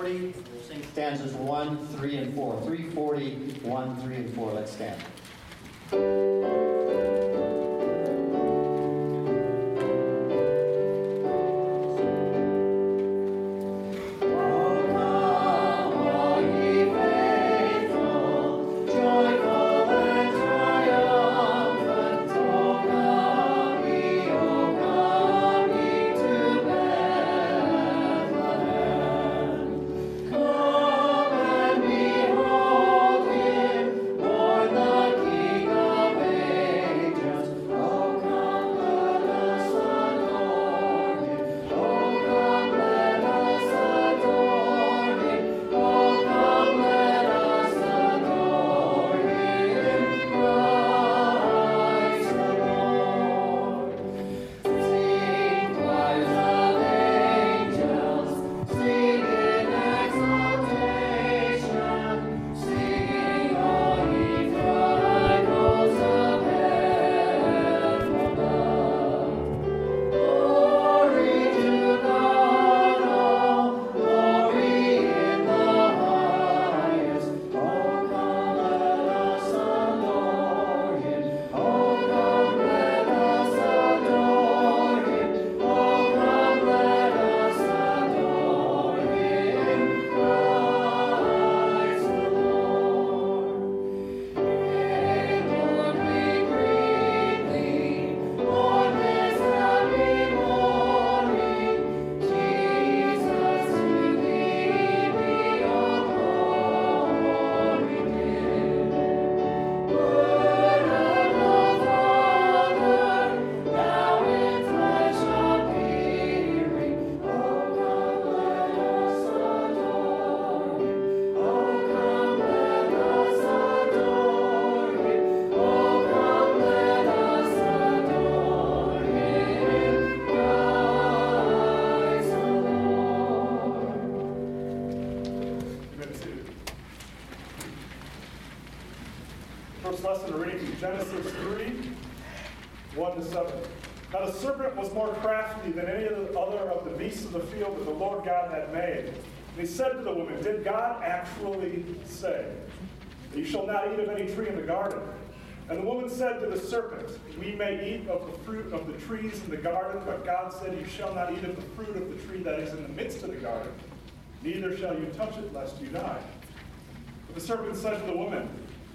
340. We'll sing stanzas 1, 3, and 4. 340, 1, 3, and 4. Let's stand. Lesson, a reading from Genesis 3, 1 to 7. Now the serpent was more crafty than any other of the beasts of the field that the Lord God had made. And he said to the woman, did God actually say, you shall not eat of any tree in the garden? And the woman said to the serpent, we may eat of the fruit of the trees in the garden, but God said, you shall not eat of the fruit of the tree that is in the midst of the garden, neither shall you touch it, lest you die. But the serpent said to the woman,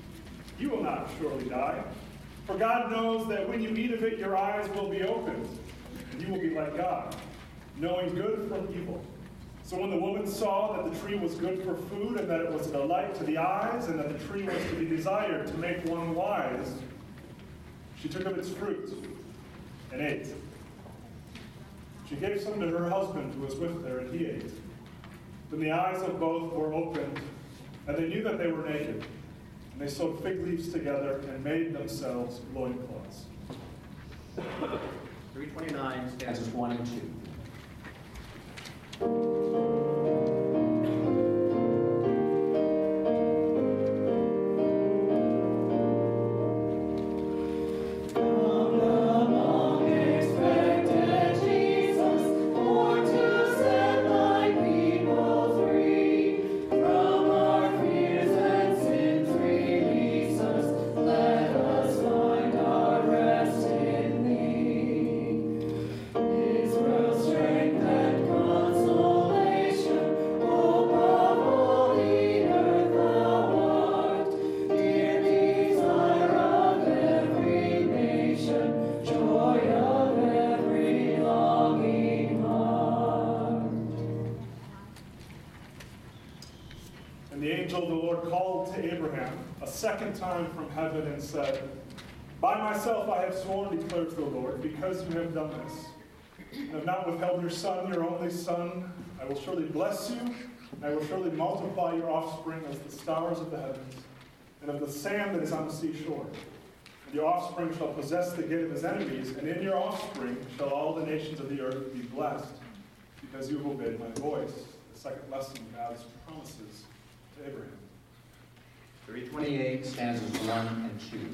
you will not surely die, for God knows that when you eat of it, your eyes will be opened, and you will be like God, knowing good from evil. So when the woman saw that the tree was good for food, and that it was a delight to the eyes, and that the tree was to be desired to make one wise, she took of its fruit and ate. She gave some to her husband who was with her, and he ate. Then the eyes of both were opened, and they knew that they were naked. And they sewed fig leaves together and made themselves loincloths. 329, stanzas 1 and 2. Second time from heaven and said, by myself I have sworn, declares the Lord, because you have done this, and have not withheld your son, your only son, I will surely bless you, and I will surely multiply your offspring as the stars of the heavens, and of the sand that is on the seashore. And your offspring shall possess the gate of his enemies, and in your offspring shall all the nations of the earth be blessed, because you have obeyed my voice. The second lesson, God's promises to Abraham. 328, stanzas 1 and 2.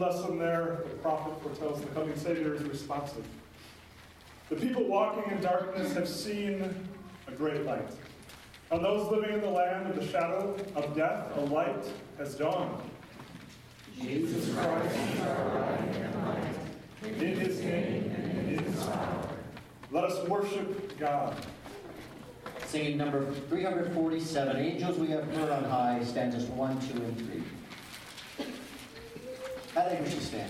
lesson there, the prophet foretells the coming Savior is responsive. The people walking in darkness have seen a great light. On those living in the land of the shadow of death, a light has dawned. Jesus Christ is our light and light. In his name and in his power. Let us worship God. Singing number 347, Angels We Have Heard on High, stanzas 1, 2, and 3. I think we should stand.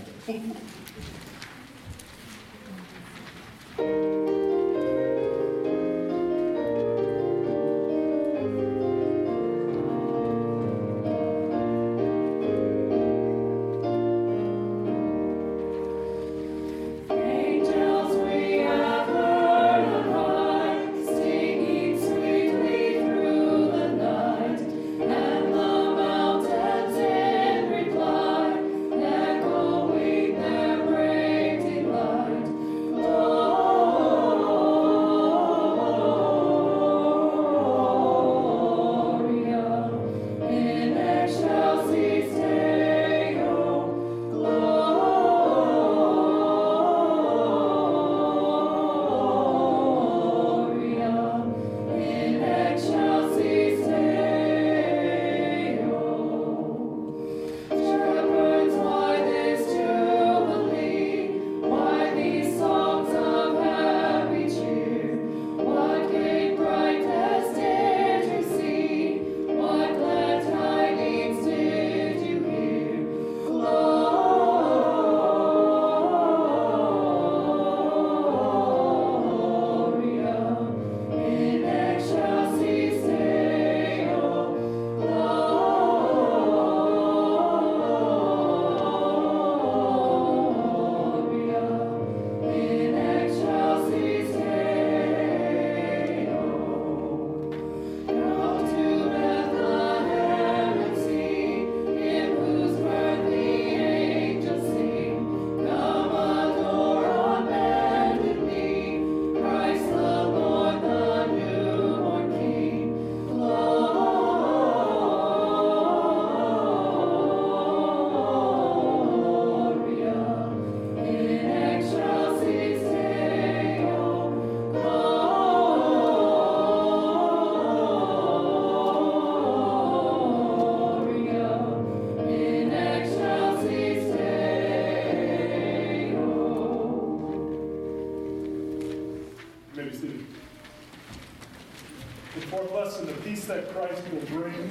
That Christ will bring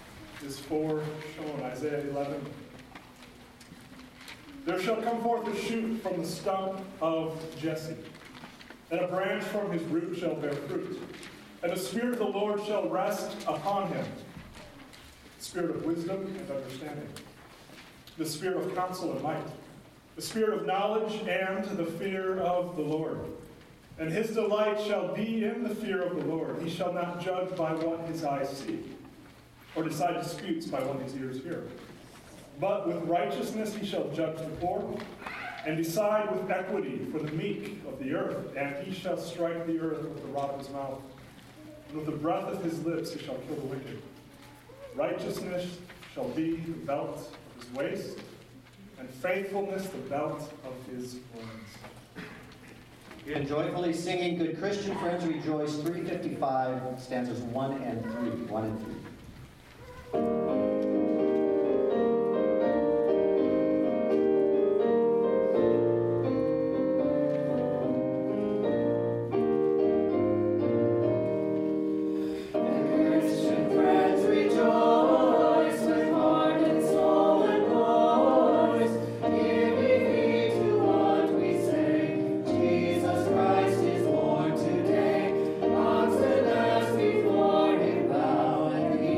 is shown Isaiah 11. There shall come forth a shoot from the stump of Jesse, and a branch from his root shall bear fruit. And the Spirit of the Lord shall rest upon him, the Spirit of wisdom and understanding, the Spirit of counsel and might, the Spirit of knowledge and the fear of the Lord. And his delight shall be in the fear of the Lord. He shall not judge by what his eyes see, or decide disputes by what his ears hear. But with righteousness he shall judge the poor, and decide with equity for the meek of the earth. And he shall strike the earth with the rod of his mouth, and with the breath of his lips he shall kill the wicked. Righteousness shall be the belt of his waist, and faithfulness the belt of his loins. And joyfully singing, Good Christian Friends Rejoice, 355, stanzas 1 and 3. 1 and 3. Before him bow and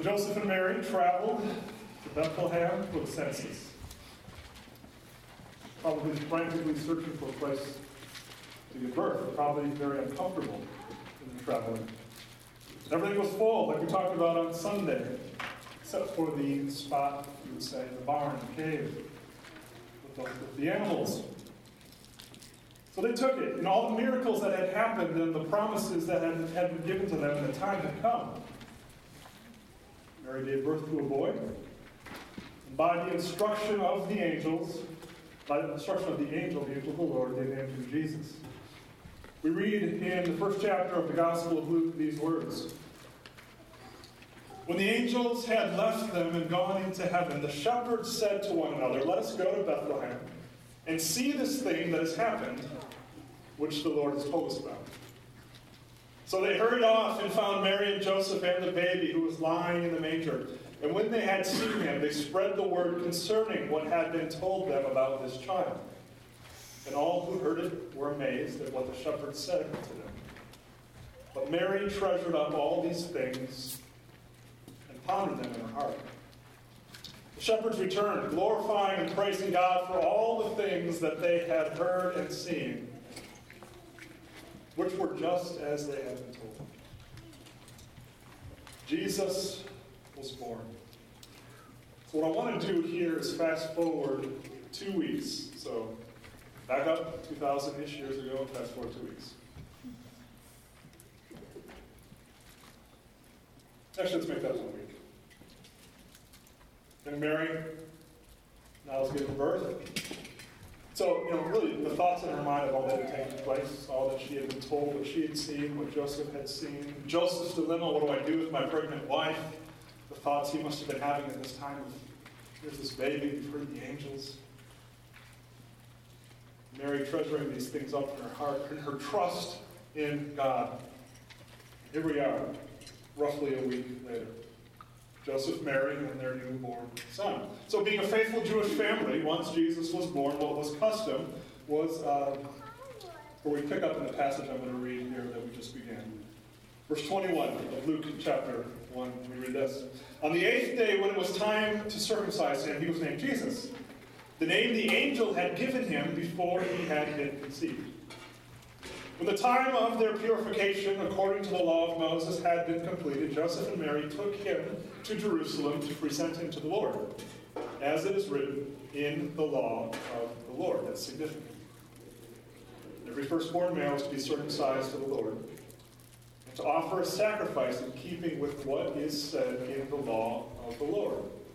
So Joseph and Mary traveled to Bethlehem for the census, probably frantically searching for a place to give birth, probably very uncomfortable in the traveling. Everything was full, like we talked about on Sunday, except for the spot, you would say, the barn, the cave, with the animals. So they took it, and all the miracles that had happened and the promises that had been given to them, and the time had come. Mary gave birth to a boy, and by the instruction of the angels, by the instruction of the angel of the Lord, they named him Jesus. We read in the first chapter of the Gospel of Luke these words. When the angels had left them and gone into heaven, the shepherds said to one another, "Let us go to Bethlehem and see this thing that has happened, which the Lord has told us about." So they hurried off and found Mary and Joseph and the baby who was lying in the manger. And when they had seen him, they spread the word concerning what had been told them about this child. And all who heard it were amazed at what the shepherds said to them. But Mary treasured up all these things and pondered them in her heart. The shepherds returned, glorifying and praising God for all the things that they had heard and seen, which were just as they had been told. Jesus was born. So what I want to do here is fast forward 2 weeks. So back up 2,000-ish years ago and fast forward 2 weeks. Actually, let's make that 1 week. And Mary now is giving birth. So, really, the thoughts in her mind of all that had taken place, all that she had been told, what she had seen, what Joseph had seen. Joseph's dilemma, what do I do with my pregnant wife? The thoughts he must have been having at this time of, here's this baby, we've heard the angels. Mary treasuring these things up in her heart, and her trust in God. Here we are, roughly a week later. Joseph, Mary, and their newborn son. So being a faithful Jewish family, once Jesus was born, what was custom was, where we pick up in the passage I'm going to read here that we just began. Verse 21 of Luke chapter 1, we read this. On the 8th day, when it was time to circumcise him, he was named Jesus, the name the angel had given him before he had been conceived. When the time of their purification, according to the law of Moses, had been completed, Joseph and Mary took him to Jerusalem to present him to the Lord, as it is written in the law of the Lord. That's significant. Every firstborn male is to be circumcised to the Lord, and to offer a sacrifice in keeping with what is said in the law of the Lord.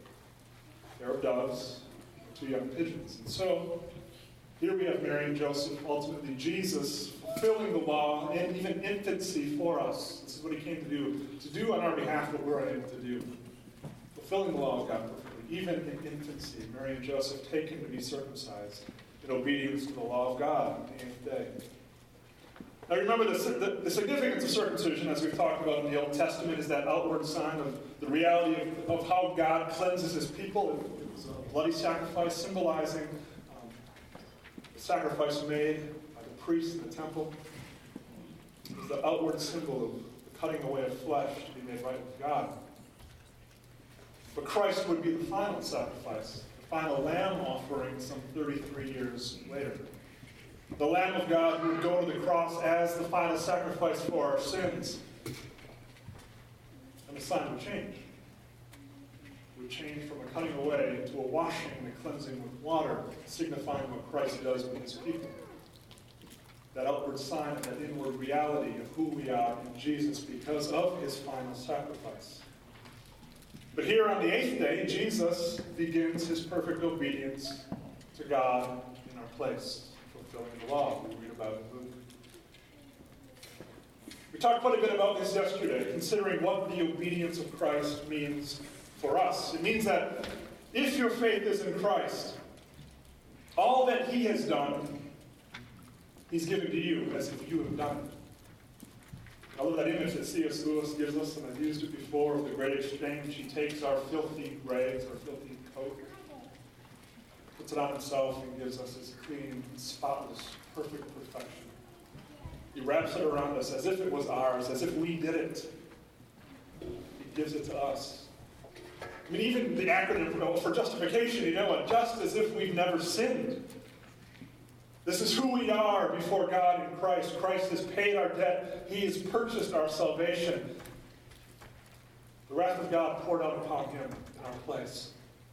A pair of doves, 2 young pigeons. And so, here we have Mary and Joseph, ultimately Jesus, fulfilling the law and even infancy for us. This is what he came to do on our behalf what we're unable to do. Fulfilling the law of God perfectly, even in infancy. Mary and Joseph taken to be circumcised in obedience to the law of God on the 8th day. Now remember, the significance of circumcision, as we've talked about in the Old Testament, is that outward sign of the reality of how God cleanses his people. It was a bloody sacrifice symbolizing the sacrifice made by the priest in the temple. It was the outward symbol of the cutting away of flesh to be made right with God. But Christ would be the final sacrifice, the final lamb offering some 33 years later. The Lamb of God who would go to the cross as the final sacrifice for our sins. And the sign would change. It would change from a cutting away to a washing and a cleansing with water, signifying what Christ does with his people. That outward sign and that inward reality of who we are in Jesus because of his final sacrifice. But here on the 8th day, Jesus begins his perfect obedience to God in our place, fulfilling the law we read about in Luke. We talked quite a bit about this yesterday, considering what the obedience of Christ means for us. It means that if your faith is in Christ, all that he has done, he's given to you as if you have done it. I love that image that C.S. Lewis gives us, and I've used it before, of the great exchange. He takes our filthy rags, our filthy coat, puts it on himself, and gives us his clean, spotless, perfect perfection. He wraps it around us as if it was ours, as if we did it. He gives it to us. I mean, even the acronym for justification, you know what? Just as if we've never sinned. This is who we are before God in Christ. Christ has paid our debt. He has purchased our salvation. The wrath of God poured out upon him in our place.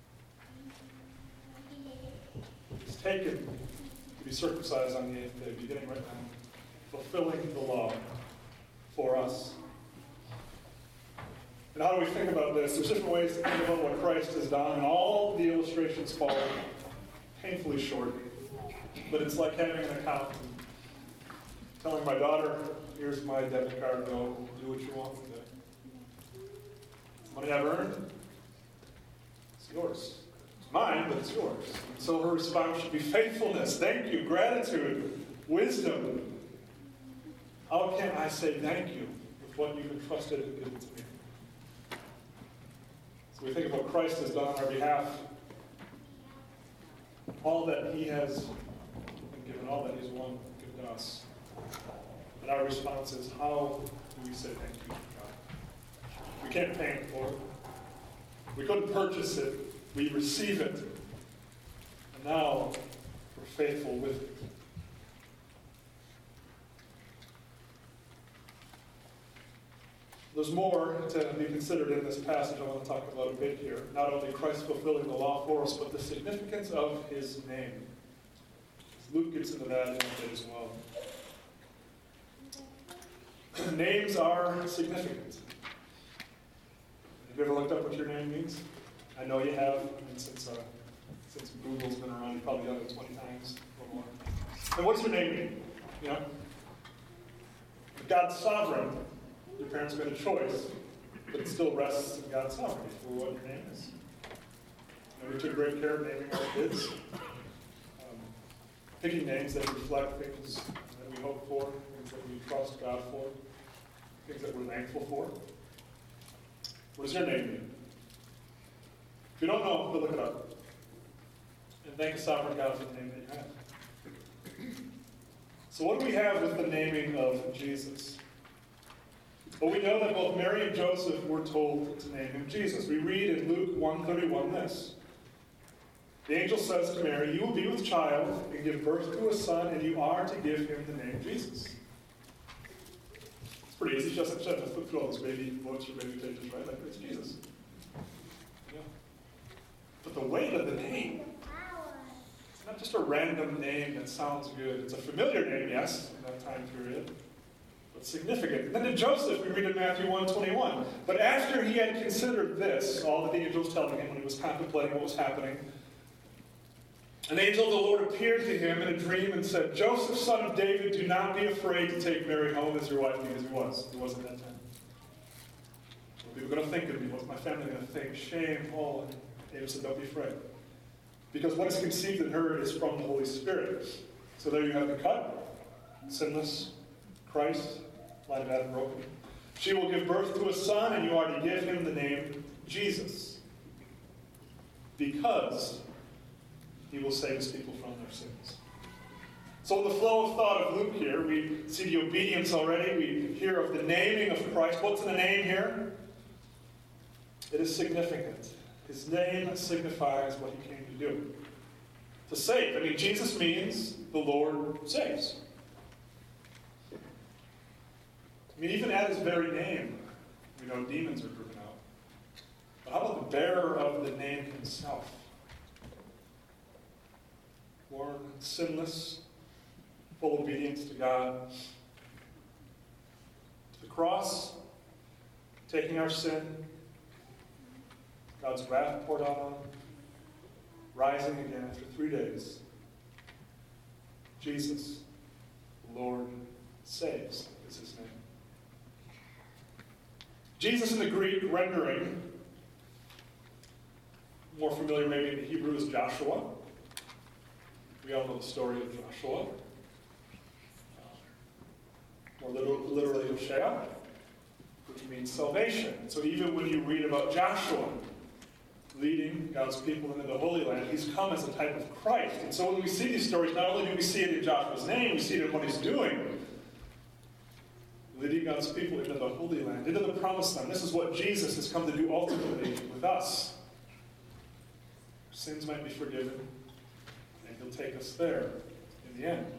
He's taken to be circumcised on the 8th day, beginning right now, fulfilling the law for us. And how do we think about this? There's different ways to think about what Christ has done, and all the illustrations fall painfully short. But it's like having an account and telling my daughter, here's my debit card, go do what you want with it. Money I've earned, it's yours. It's mine, but it's yours. And so her response should be faithfulness, thank you, gratitude, wisdom. How can I say thank you with what you've entrusted and given to me? So we think of what Christ has done on our behalf, all that he has given, all that he's won, given to us. And our response is, how do we say thank you to God? We can't pay him for it. We couldn't purchase it. We receive it. And now we're faithful with it. There's more to be considered in this passage I want to talk about a bit here. Not only Christ fulfilling the law for us, but the significance of his name. Luke gets into that in a bit as well. Names are significant. Have you ever looked up what your name means? I know you have. I mean, since Google's been around, you've probably done it 20 times or more. And what does your name mean? You know? If God's sovereign, your parents made a choice, but it still rests in God's sovereignty for what your name is. And we took great care of naming our kids. Picking names that reflect things that we hope for, things that we trust God for, things that we're thankful for. What does your name mean? If you don't know, go look it up. And thank the sovereign God for the name that you have. So what do we have with the naming of Jesus? Well, we know that both Mary and Joseph were told to name him Jesus. We read in Luke 1:31 this. The angel says to Mary, you will be with child and give birth to a son, and you are to give him the name Jesus. It's pretty easy. Just have to flip through all those baby books or baby pages, right? Like, it's Jesus. Yeah. But the weight of the name, it's not just a random name that sounds good. It's a familiar name, yes, in that time period, but significant. And then to Joseph, we read in Matthew 1:21. But after he had considered this, all that the angel was telling him when he was contemplating what was happening, an angel of the Lord appeared to him in a dream and said, Joseph, son of David, do not be afraid to take Mary home as your wife, because he was. He was at that time. What are people going to think of me? What's my family going to think? Shame, Paul. And David said, don't be afraid. Because what is conceived in her is from the Holy Spirit. So there you have the cut. Sinless. Christ. Line of Adam broken. She will give birth to a son, and you are to give him the name Jesus. Because he will save his people from their sins. So in the flow of thought of Luke here, we see the obedience already. We hear of the naming of Christ. What's in the name here? It is significant. His name signifies what he came to do. To save. I mean, Jesus means the Lord saves. I mean, even at his very name, we know demons are driven out. But how about the bearer of the name himself? Born sinless, full obedience to God. To the cross, taking our sin, God's wrath poured out on him, rising again after 3 days. Jesus, the Lord, saves, is his name. Jesus in the Greek rendering, more familiar maybe in the Hebrew, is Joshua. We all know the story of Joshua. More literally, Hoshea, which means salvation. So even when you read about Joshua leading God's people into the Holy Land, he's come as a type of Christ. And so when we see these stories, not only do we see it in Joshua's name, we see it in what he's doing. Leading God's people into the Holy Land, into the Promised Land. This is what Jesus has come to do ultimately with us. sins might be forgiven, and he'll take us there in the end.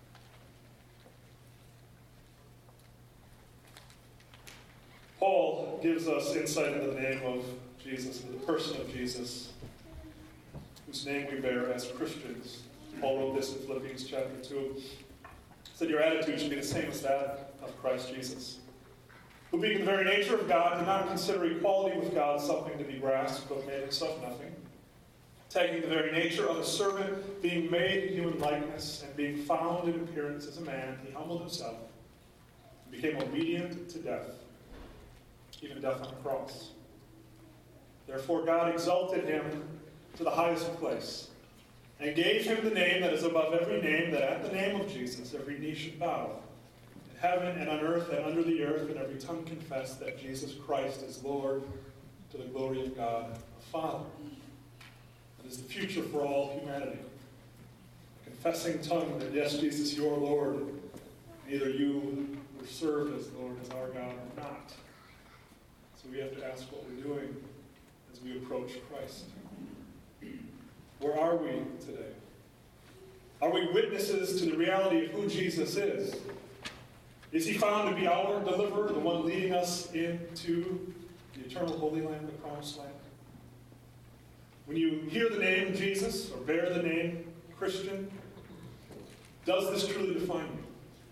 Paul gives us insight into the name of Jesus, into the person of Jesus, whose name we bear as Christians. Paul wrote this in Philippians chapter 2. He said, your attitude should be the same as that of Christ Jesus, who being in the very nature of God did not consider equality with God something to be grasped, but made himself nothing, taking the very nature of a servant, being made in human likeness, and being found in appearance as a man, he humbled himself and became obedient to death, even death on the cross. Therefore God exalted him to the highest place, and gave him the name that is above every name, that at the name of Jesus every knee should bow, in heaven and on earth and under the earth, and every tongue confess that Jesus Christ is Lord, to the glory of God the Father. That is the future for all humanity. A confessing tongue that, yes, Jesus, you are Lord. Either you were served as Lord, as our God, or not. So we have to ask what we're doing as we approach Christ. Where are we today? Are we witnesses to the reality of who Jesus is? Is he found to be our deliverer, the one leading us into the eternal Holy Land, the promised land? When you hear the name Jesus, or bear the name Christian, does this truly define you?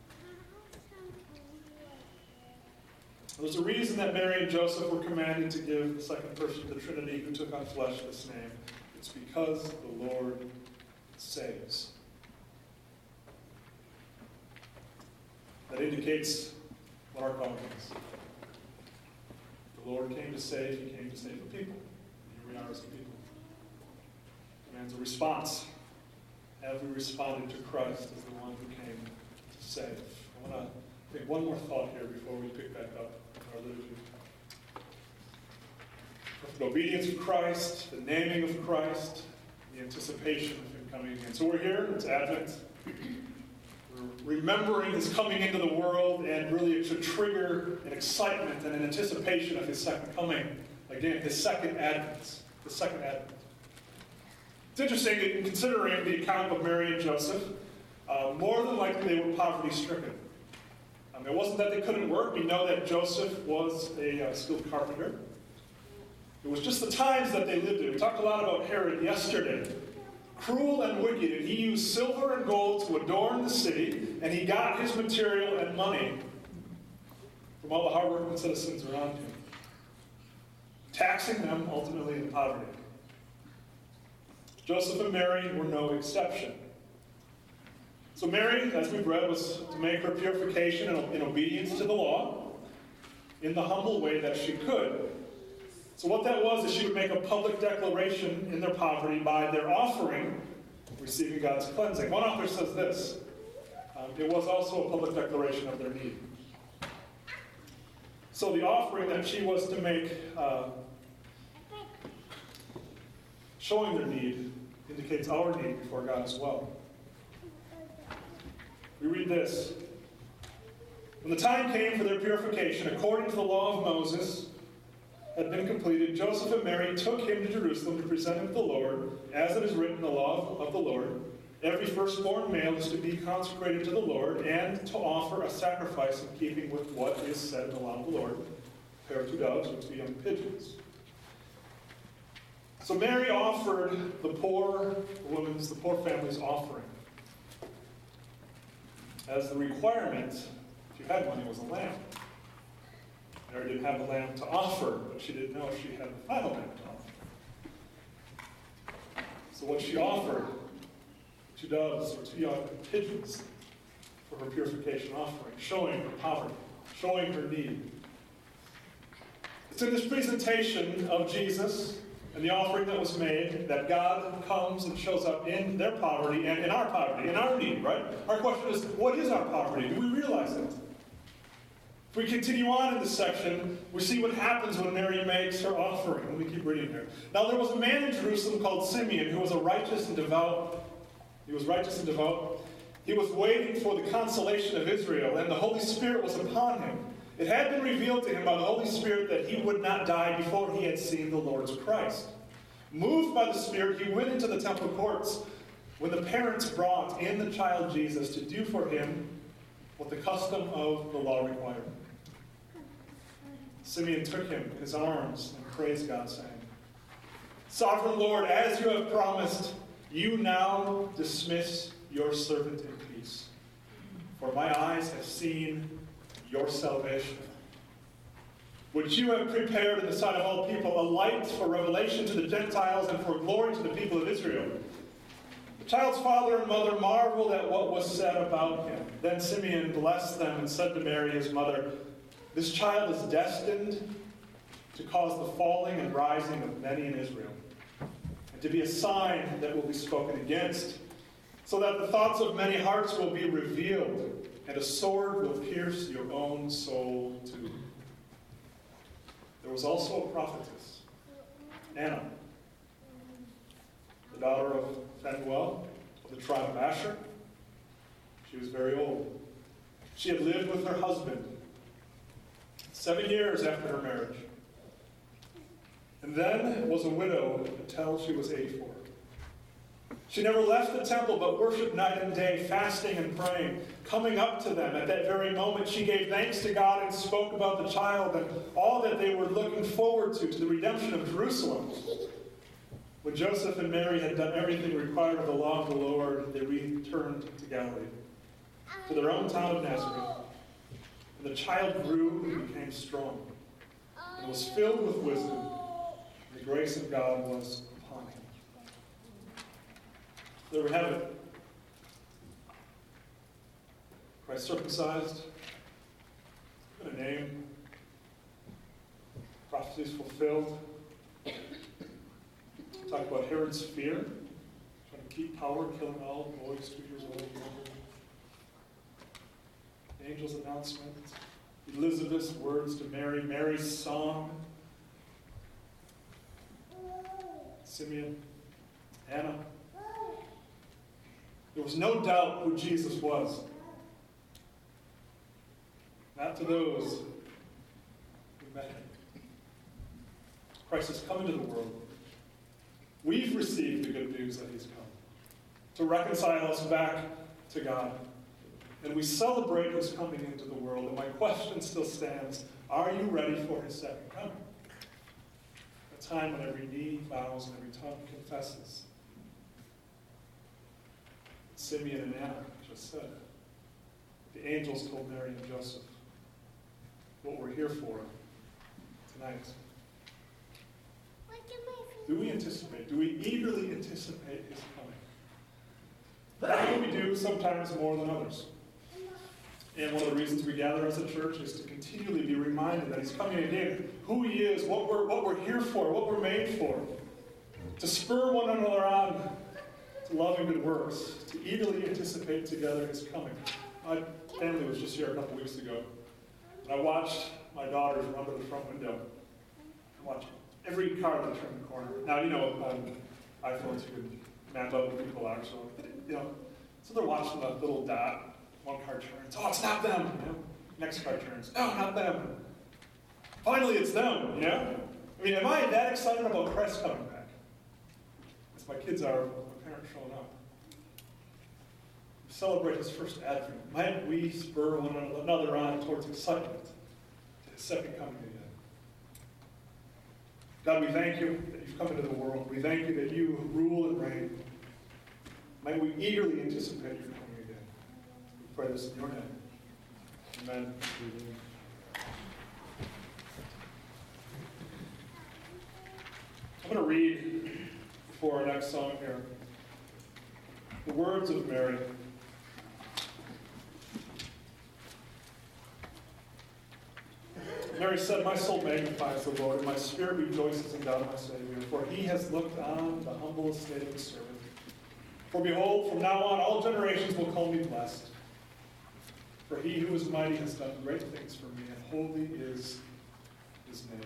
There's a reason that Mary and Joseph were commanded to give the second person of the Trinity who took on flesh this name. It's because the Lord saves. That indicates what our calling is. The Lord came to save. He came to save the people. Here we are as a people. Demands a response. Have we responded to Christ as the one who came to save? I want to take one more thought here before we pick back up our liturgy. The obedience of Christ, the naming of Christ, the anticipation of him coming again. So we're here, it's Advent. We're remembering his coming into the world, and really it should trigger an excitement and an anticipation of his second coming. Again, his second Advent. The second Advent. It's interesting in considering the account of Mary and Joseph, more than likely they were poverty-stricken. It wasn't that they couldn't work. We know that Joseph was a skilled carpenter. It was just the times that they lived in. We talked a lot about Herod yesterday. Cruel and wicked, and he used silver and gold to adorn the city, and he got his material and money from all the hardworking citizens around him, taxing them ultimately into poverty. Joseph and Mary were no exception. So Mary, as we've read, was to make her purification in obedience to the law in the humble way that she could. So what that was is she would make a public declaration in their poverty by their offering, receiving God's cleansing. One author says this, it was also a public declaration of their need. So the offering that she was to make, showing their need, indicates our need before God as well. We read this. When the time came for their purification, according to the law of Moses, had been completed, Joseph and Mary took him to Jerusalem to present him to the Lord, as it is written in the law of the Lord. Every firstborn male is to be consecrated to the Lord, and to offer a sacrifice in keeping with what is said in the law of the Lord, a pair of 2 doves or 2 young pigeons. So Mary offered the poor family's offering. As the requirement, if you had money, was a lamb. Mary didn't have a lamb to offer, but she didn't know if she had the final lamb to offer. So what she offered, 2 doves or 2 young pigeons for her purification offering, showing her poverty, showing her need. It's in this presentation of Jesus and the offering that was made that God comes and shows up in their poverty and in our need, right? Our question is, what is our poverty? Do we realize it? If we continue on in this section, we see what happens when Mary makes her offering. Let me keep reading here. Now there was a man in Jerusalem called Simeon who was righteous and devout. He was righteous and devout. He was waiting for the consolation of Israel, and the Holy Spirit was upon him. It had been revealed to him by the Holy Spirit that he would not die before he had seen the Lord's Christ. Moved by the Spirit, he went into the temple courts when the parents brought in the child Jesus to do for him what the custom of the law required. Simeon took him in his arms and praised God, saying, Sovereign Lord, as you have promised, you now dismiss your servant in peace. For my eyes have seen your salvation, which you have prepared in the sight of all people, a light for revelation to the Gentiles and for glory to the people of Israel. The child's father and mother marveled at what was said about him. Then Simeon blessed them and said to Mary, his mother, This child is destined to cause the falling and rising of many in Israel, and to be a sign that will be spoken against, so that the thoughts of many hearts will be revealed, and a sword will pierce your own soul too. There was also a prophetess, Anna, the daughter of Phanuel of the tribe of Asher. She was very old. She had lived with her husband 7 years after her marriage, and then was a widow until she was 84. She never left the temple, but worshiped night and day, fasting and praying. Coming up to them at that very moment, she gave thanks to God and spoke about the child and all that they were looking forward to the redemption of Jerusalem. When Joseph and Mary had done everything required of the law of the Lord, they returned to Galilee, to their own town of Nazareth. And the child grew and became strong, and was filled with wisdom. And the grace of God was upon him. There we have it. Christ circumcised, given a name, prophecies fulfilled. Talk about Herod's fear, trying to keep power, killing all boys 2 years old. The angel's announcement, Elizabeth's words to Mary, Mary's song, Simeon, Anna. There was no doubt who Jesus was. Not to those who met him. Christ has come into the world. We've received the good news that he's come to reconcile us back to God. And we celebrate his coming into the world. And my question still stands, are you ready for his second coming? A time when every knee bows and every tongue confesses. Simeon and Anna just said. The angels told Mary and Joseph what we're here for tonight. Do we anticipate? Do we eagerly anticipate his coming? I think we do, sometimes more than others. And one of the reasons we gather as a church is to continually be reminded that he's coming again, who he is, what we're here for, what we're made for. To spur one another on to love and good works, to eagerly anticipate together his coming. My family was just here a couple weeks ago, and I watched my daughters run to the front window and watch every car that turned the corner. Now, you know, on iPhones you can map out where people are, so they're watching the little dot. One car turns, oh, it's not them. Next car turns, no, not them. Finally, it's them, I mean, am I that excited about Christ coming back? As my kids are, my parents showing up. We celebrate his first advent. Might we spur one another on towards excitement to his second coming again? God, we thank you that you've come into the world. We thank you that you rule and reign. May we eagerly anticipate your coming again. We pray this in your name. Amen. I'm going to read before our next song here the words of Mary. Mary said, my soul magnifies the Lord, and my spirit rejoices in God my Savior, for he has looked on the humble estate of his servant. For behold, from now on all generations will call me blessed. For he who is mighty has done great things for me, and holy is his name.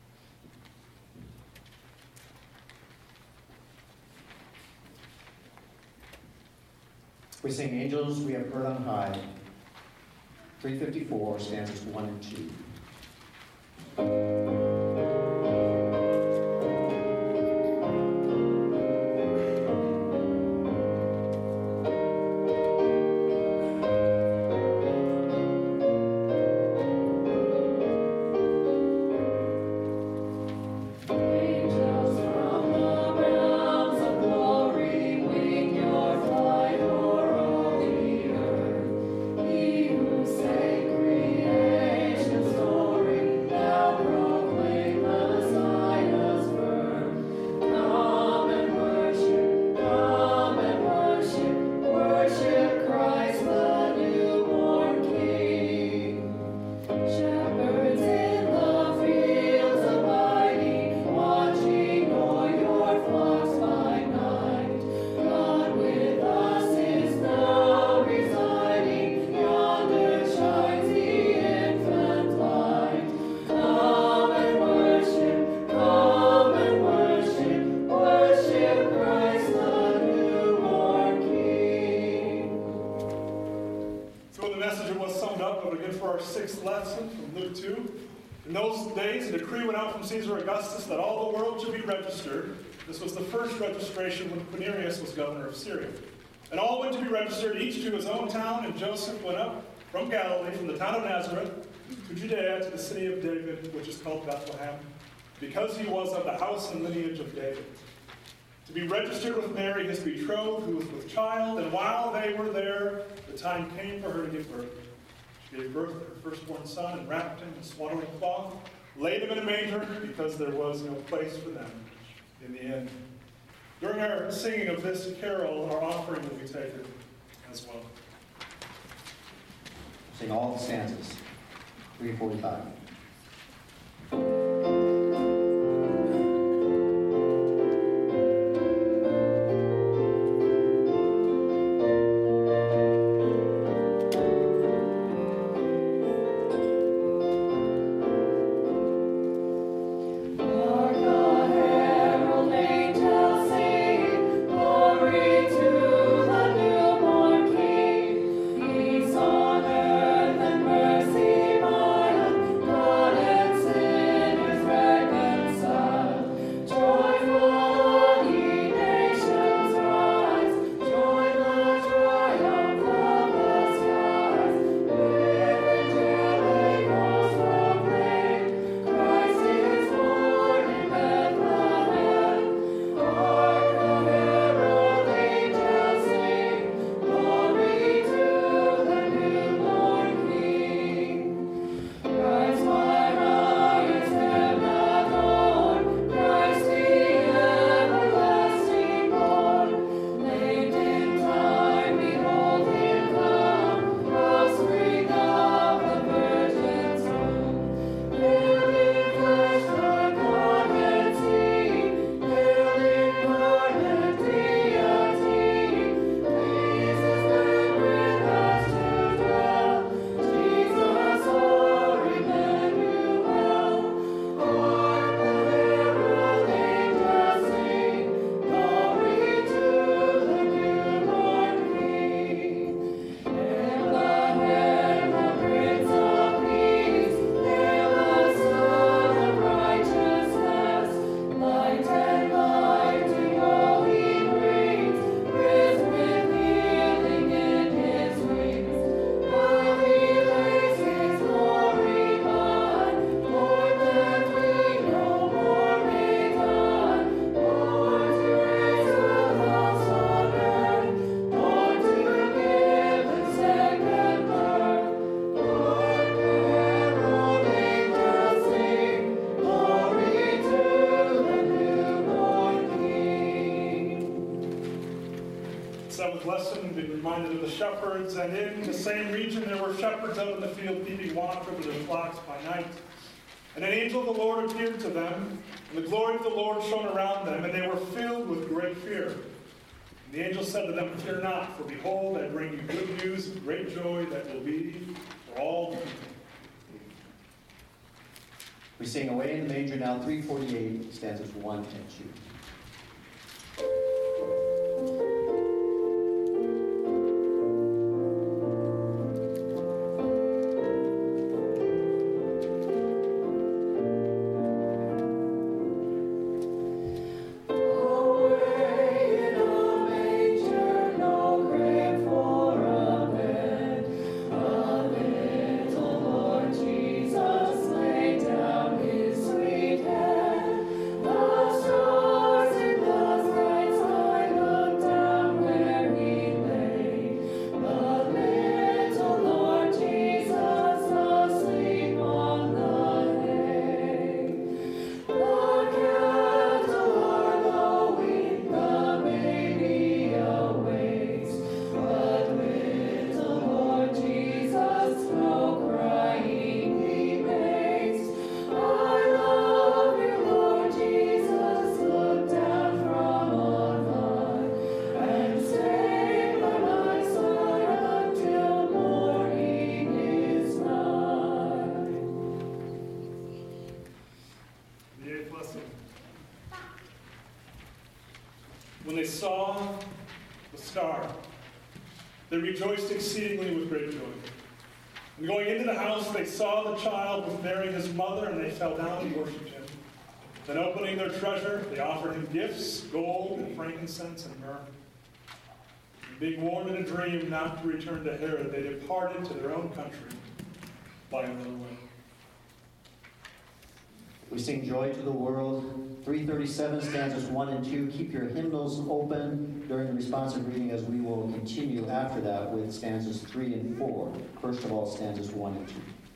We sing Angels We Have Heard on High, 354, stanzas 1 and 2. for our sixth lesson from Luke 2. In those days, a decree went out from Caesar Augustus that all the world should be registered. This was the first registration when Quirinius was governor of Syria. And all went to be registered, each to his own town, and Joseph went up from Galilee, from the town of Nazareth, to Judea, to the city of David, which is called Bethlehem, because he was of the house and lineage of David, to be registered with Mary, his betrothed, who was with child. And while they were there, the time came for her to give birth. She gave birth to her firstborn son and wrapped him in swaddling cloth, laid him in a manger, because there was no place for them in the inn. During our singing of this carol, our offering will be taken as well. Sing all the stanzas. 345. Lesson, been reminded of the shepherds, and in the same region there were shepherds out in the field keeping watch over their flocks by night. And an angel of the Lord appeared to them, and the glory of the Lord shone around them, and they were filled with great fear. And the angel said to them, "Fear not, for behold, I bring you good news of great joy that will be for all people." We sing Away in the Manger now, 348, stanzas 1 and 2. When they saw the star, they rejoiced exceedingly with great joy. And going into the house, they saw the child with Mary, his mother, and they fell down and worshipped him. Then opening their treasure, they offered him gifts, gold and frankincense and myrrh. And being warned in a dream not to return to Herod, they departed to their own country by another way. We sing Joy to the World, 337, stanzas 1 and 2. Keep your hymnals open during the responsive reading, as we will continue after that with stanzas 3 and 4. First of all, stanzas 1 and 2.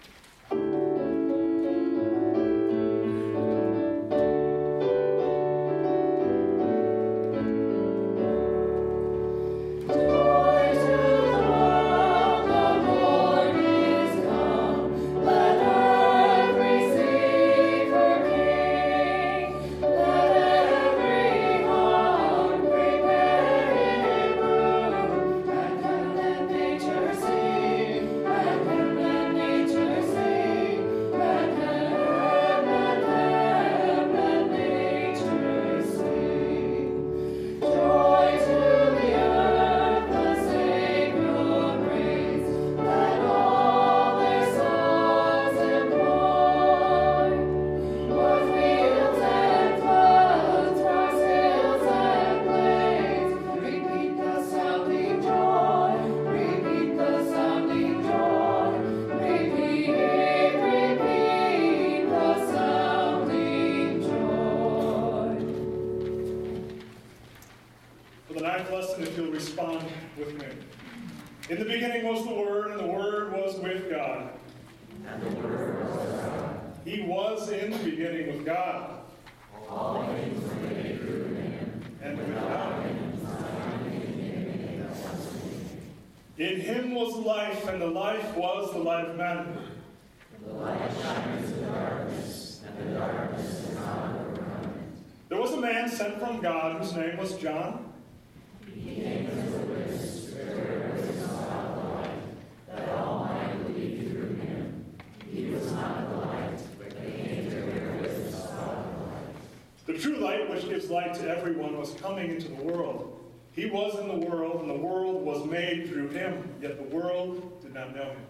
In the beginning was the Word, and the Word was with God. And the Word was God. He was in the beginning with God. All things were made through him. And without him was not anything that was made. In him was life, and the life was the light of men. The light shines in the darkness, and the darkness is not overcome it. There was a man sent from God whose name was John. He came as a witness to bear witness about the light, that all might believe through him. He was not the light, but came to bear witness about the light. The true light, which gives light to everyone, was coming into the world. He was in the world, and the world was made through him, yet the world did not know him.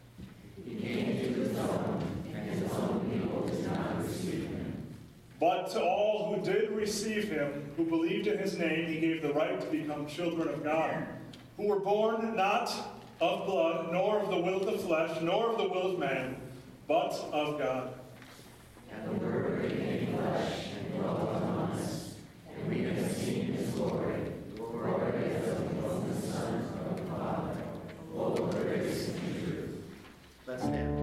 He came to his own, and his own people did not receive him. But to all who did receive him, who believed in his name, he gave the right to become children of God, who were born not of blood, nor of the will of the flesh, nor of the will of man, but of God. And the Word became flesh and dwelt among us, and we have seen his glory, glory as of the only Son of the Father, full of grace and truth. Let's stand.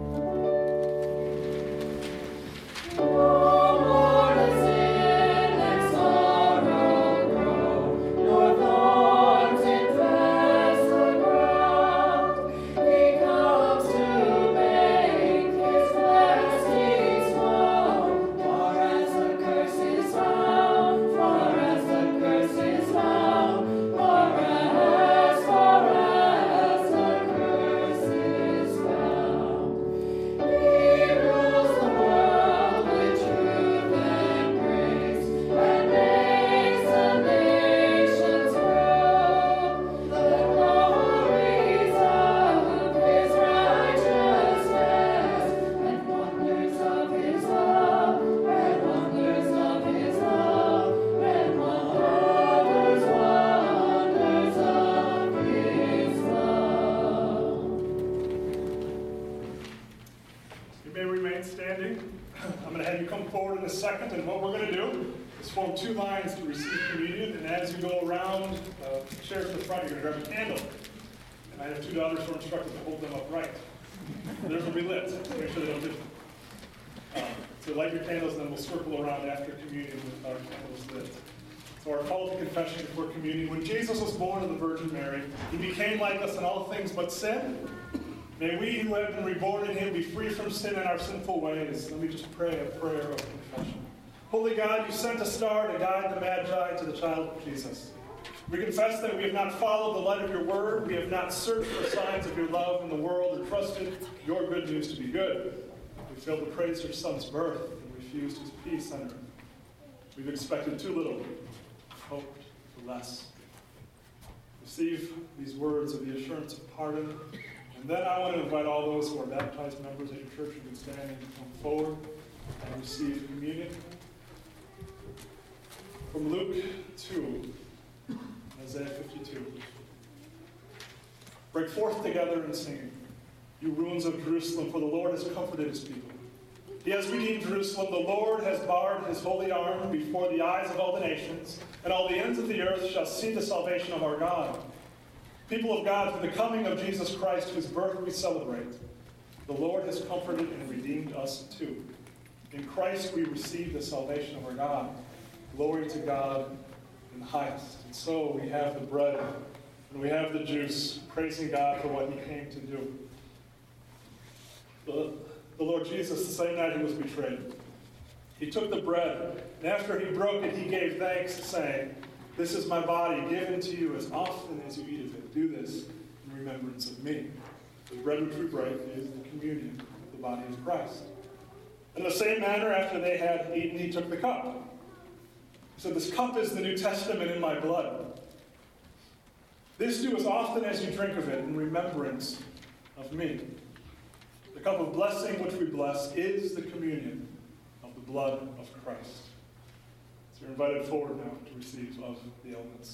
Form two lines to receive communion, and as you go around, chairs to the front, you're going to grab a candle. And I have two daughters who are instructed to hold them upright. Theirs will be lit, so make sure they don't dip. So light your candles, and then we'll circle around after communion with our candles lit. So our call to confession before communion. When Jesus was born of the Virgin Mary, he became like us in all things but sin. May we who have been reborn in him be free from sin and our sinful ways. Let me just pray a prayer of confession. Holy God, you sent a star to guide the Magi to the child Jesus. We confess that we have not followed the light of your word. We have not searched for signs of your love in the world or trusted your good news to be good. We failed to praise your Son's birth and refused his peace on earth. We've expected too little, hoped for less. Receive these words of the assurance of pardon And then I want to invite all those who are baptized members at your church who can stand and come forward and receive communion. From Luke 2, Isaiah 52. Break forth together and sing, you ruins of Jerusalem, for the Lord has comforted his people. He has redeemed Jerusalem. The Lord has bared his holy arm before the eyes of all the nations, and all the ends of the earth shall see the salvation of our God. People of God, through the coming of Jesus Christ, whose birth we celebrate, the Lord has comforted and redeemed us too. In Christ we receive the salvation of our God. Glory to God in the highest. And so we have the bread and we have the juice, praising God for what he came to do. The Lord Jesus, the same night he was betrayed, he took the bread, and after he broke it, he gave thanks, saying, "This is my body given to you. As often as you eat of it, do this in remembrance of me." The bread which we break is the communion, the body of Christ. In the same manner, after they had eaten, he took the cup. He said, "This cup is the New Testament in my blood. This do as often as you drink of it in remembrance of me." The cup of blessing which we bless is the communion of the blood of Christ. So you're invited forward now to receive of the elements.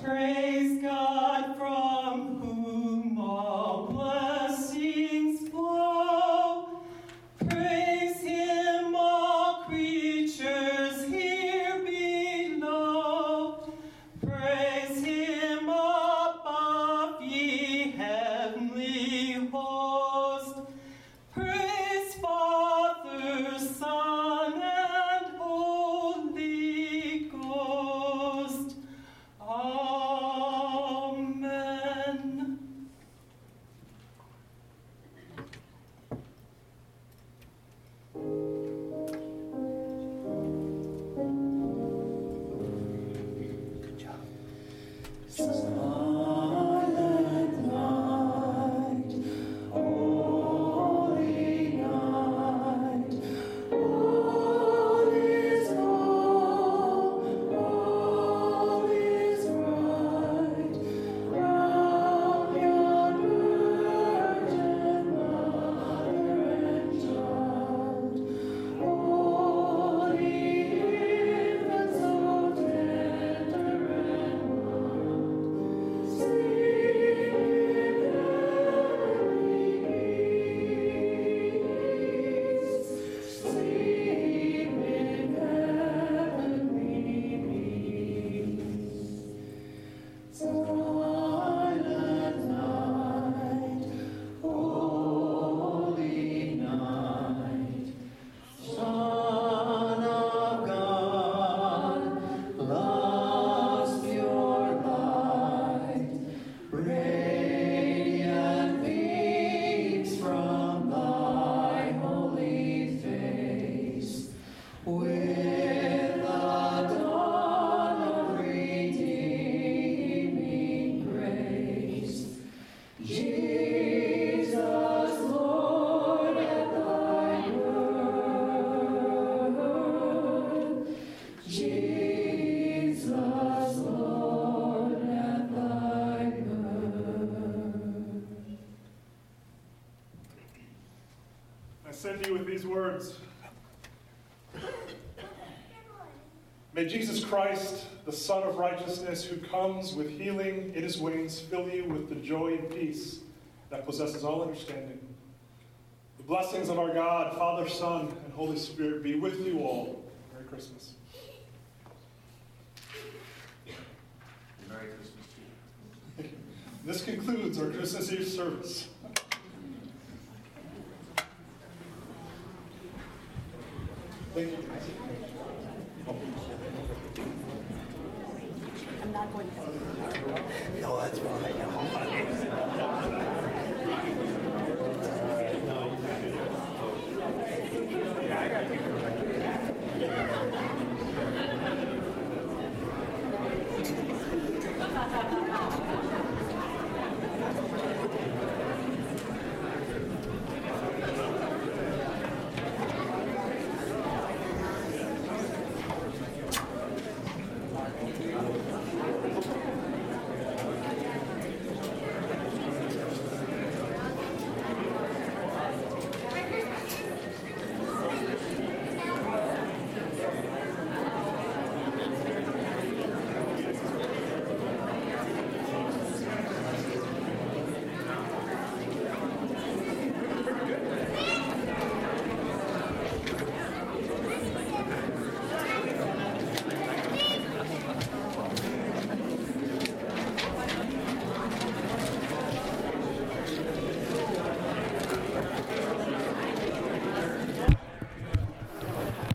Praise God from whom all blessings flow. Praise him, all creatures here below. Praise him above, ye heavenly host. Praise Father, Son, and Holy Ghost. Amen. Silent night, holy night, all is calm, all is right. Round yon virgin mother and child, holy infant so tender and mild, sleep in heavenly peace, sleep in heavenly peace. Silent night, holy night, Son of God, love's pure light, radiant beams from thy holy face, with the dawn of redeeming grace. Jesus, Lord, at thy word. Jesus, Lord, at thy word. I send you with these words. May Jesus Christ, the Son of Righteousness, who comes with healing in his wings, fill you with the joy and peace that possesses all understanding. The blessings of our God, Father, Son, and Holy Spirit be with you all. Merry Christmas. Merry Christmas to you. This concludes our Christmas Eve service. Thank you. I'm not going to. No, that's fine.